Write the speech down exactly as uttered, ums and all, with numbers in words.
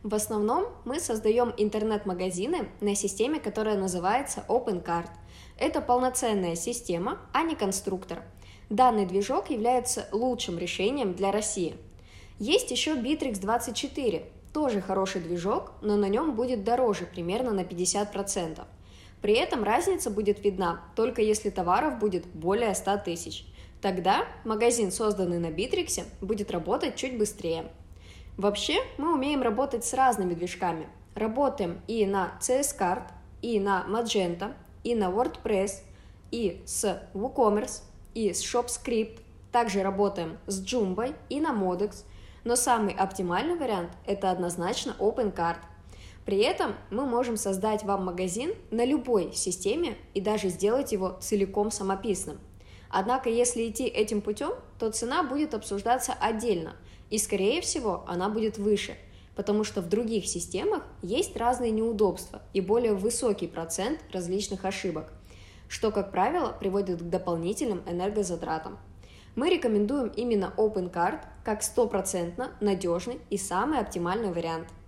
В основном мы создаем интернет-магазины на системе, которая называется OpenCart. Это полноценная система, а не конструктор. Данный движок является лучшим решением для России. Есть еще Bittrex двадцать четыре, тоже хороший движок, но на нем будет дороже, примерно на пятьдесят процентов. При этом разница будет видна только если товаров будет более ста тысяч. Тогда магазин, созданный на Bittrex, будет работать чуть быстрее. Вообще, мы умеем работать с разными движками. Работаем и на CSCart, и на Magento, и на WordPress, и с WooCommerce, и с ShopScript. Также работаем с Joomba и на Modex. Но самый оптимальный вариант – это однозначно OpenCart. При этом мы можем создать вам магазин на любой системе и даже сделать его целиком самописным. Однако, если идти этим путем, то цена будет обсуждаться отдельно, и, скорее всего, она будет выше, потому что в других системах есть разные неудобства и более высокий процент различных ошибок, что, как правило, приводит к дополнительным энергозатратам. Мы рекомендуем именно OpenCart как стопроцентно надежный и самый оптимальный вариант.